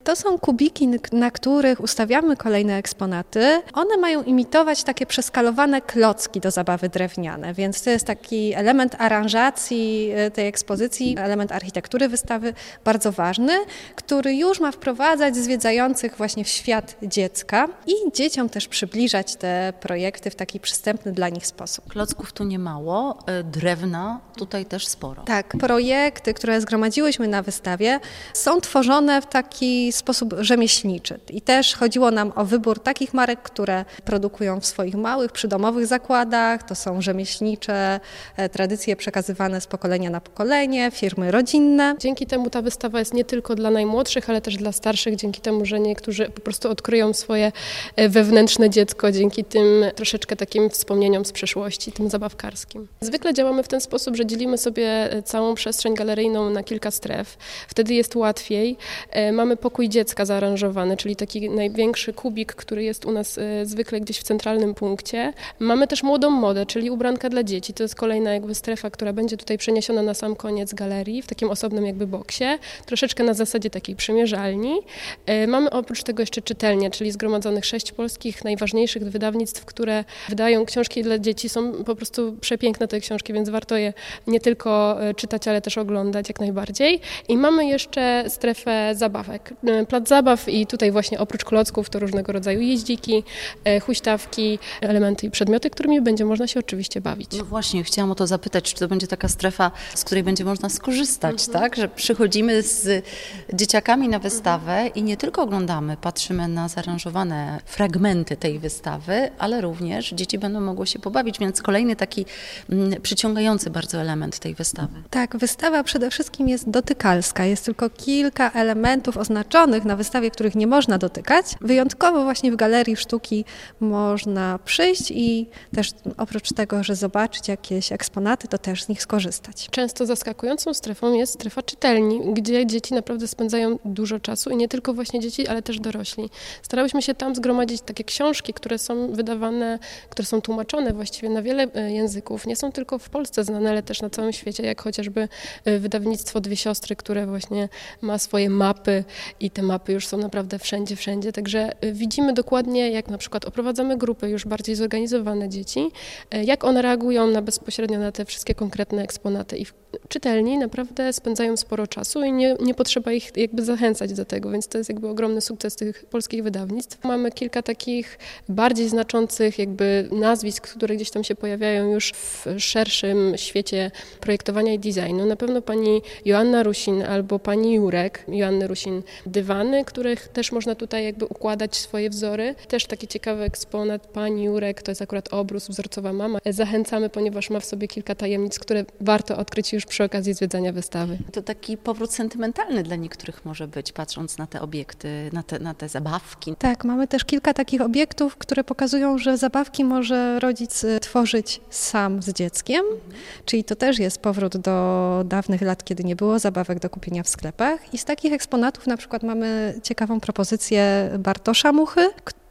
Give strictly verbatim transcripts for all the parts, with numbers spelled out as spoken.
To są kubiki, na których ustawiamy kolejne eksponaty. One mają imitować takie przeskalowane klocki do zabawy drewniane, więc to jest taki element aranżacji tej ekspozycji, element architektury wystawy bardzo ważny, który już ma wprowadzać zwiedzających właśnie w świat dziecka i dzieciom też przybliżać te projekty w taki przystępny dla nich sposób. Klocków tu nie mało, drewna tutaj też sporo. Tak, projekty, które zgromadziłyśmy na wystawie, są tworzone w taki sposób rzemieślniczy. I też chodziło nam o wybór takich marek, które produkują w swoich małych, przydomowych zakładach. To są rzemieślnicze tradycje przekazywane z pokolenia na pokolenie, firmy rodzinne. Dzięki temu ta wystawa jest nie tylko dla najmłodszych, ale też dla starszych, dzięki temu, że niektórzy po prostu odkryją swoje wewnętrzne dziecko, dzięki tym troszeczkę takim wspomnieniom z przeszłości, tym zabawkarskim. Zwykle działamy w ten sposób, że dzielimy sobie całą przestrzeń galeryjną na kilka stref. Wtedy jest łatwiej. Mamy pokój dziecka zaaranżowany, czyli taki największy kubik, który jest u nas zwykle gdzieś w centralnym punkcie. Mamy też młodą modę, czyli ubranka dla dzieci. To jest kolejna jakby strefa, która będzie tutaj przeniesiona na sam koniec galerii, w takim osobnym jakby boksie, troszeczkę na zasadzie takiej przymierzalni. Mamy oprócz tego jeszcze czytelnie, czyli zgromadzonych sześć polskich najważniejszych wydawnictw, które wydają książki dla dzieci. Są po prostu przepiękne te książki, więc warto je nie tylko czytać, ale też oglądać jak najbardziej. I mamy jeszcze strefę zabawek. Plac zabaw i tutaj właśnie oprócz klocków to różnego rodzaju jeździki, huśtawki, elementy i przedmioty, którymi będzie można się oczywiście bawić. No właśnie, chciałam o to zapytać, czy to będzie taka strefa, z której będzie można skorzystać, mhm. tak? Że przychodzimy z dzieciakami na wystawę mhm. i nie tylko oglądamy, patrzymy na zaaranżowane fragmenty tej wystawy, ale również dzieci będą mogły się pobawić, więc kolejny taki mm, przyciągający bardzo element tej wystawy. Tak, wystawa przede wszystkim jest dotykalska. Jest tylko kilka elementów oznaczonych na wystawie, których nie można dotykać. Wyjątkowo właśnie w Galerii Sztuki można przyjść i też oprócz tego, że zobaczyć jakieś eksponaty, to też z nich skorzystać. Często zaskakującą strefą jest strefa czytelni, gdzie dzieci naprawdę spędzają dużo czasu i nie tylko właśnie dzieci, ale też dorośli. Starałyśmy się tam zgromadzić takie książki, które są wydawane, które są tłumaczone właściwie na wiele języków. Nie są tylko w Polsce znane, ale też na całym świecie, jak chociażby wydawnictwo Dwie Siostry, które właśnie ma swoje mapy i te mapy już są naprawdę wszędzie, wszędzie. Także widzimy dokładnie, jak na przykład oprowadzamy grupy już bardziej zorganizowane dzieci, jak one reagują na bezpośrednio na te wszystkie konkretne eksponaty. I w czytelni naprawdę spędzają sporo czasu i nie, nie potrzeba ich jakby zachęcać do tego, więc to jest jakby ogromny sukces tych polskich wydawnictw. Mamy kilka takich bardziej znaczących jakby nazwisk, które gdzieś tam się pojawiają już w szerszym świecie projektowania i designu. Na pewno pani Joanna Rusin albo pani Jurek, Joanny Rusin dywany, których też można tutaj jakby układać swoje wzory. Też taki ciekawy eksponat pani Jurek, to jest akurat obrus, wzorcowa mama. Zachęcamy, ponieważ ma w sobie kilka tajemnic, które warto odkryć już przy okazji zwiedzania wystawy. To taki powrót sentymentalny dla niektórych może być, patrząc na te obiekty, na te, na te zabawki. Tak, mamy też kilka takich obiektów, które pokazują, że zabawki może rodzic tworzyć sam z dzieckiem, mhm. czyli to też jest powrót do dawnych lat, kiedy nie było zabawek do kupienia w sklepach. I z takich eksponatów na przykład mamy ciekawą propozycję Bartosza Muchy,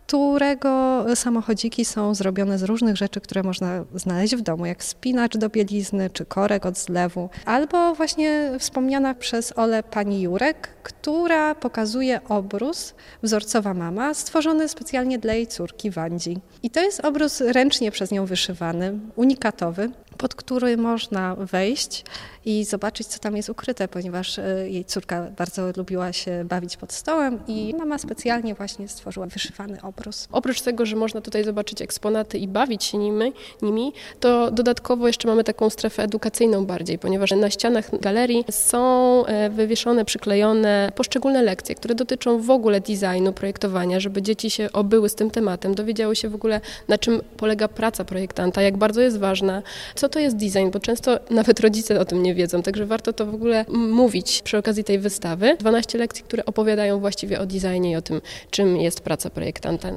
którego samochodziki są zrobione z różnych rzeczy, które można znaleźć w domu, jak spinacz do bielizny, czy korek od zlewu. Albo właśnie wspomniana przez Olę pani Jurek, która pokazuje obrus Wzorcowa mama, stworzony specjalnie dla jej córki Wandzi. I to jest obrus ręcznie przez nią wyszywany, unikatowy, pod który można wejść i zobaczyć, co tam jest ukryte, ponieważ jej córka bardzo lubiła się bawić pod stołem i mama specjalnie właśnie stworzyła wyszywany obrus. Oprócz tego, że można tutaj zobaczyć eksponaty i bawić się nimi, nimi, to dodatkowo jeszcze mamy taką strefę edukacyjną bardziej, ponieważ na ścianach galerii są wywieszone, przyklejone poszczególne lekcje, które dotyczą w ogóle designu, projektowania, żeby dzieci się obyły z tym tematem, dowiedziały się w ogóle, na czym polega praca projektanta, jak bardzo jest ważna, co to jest design, bo często nawet rodzice o tym nie wiedzą, także warto to w ogóle mówić przy okazji tej wystawy. dwanaście lekcji, które opowiadają właściwie o designie i o tym, czym jest praca projektanta.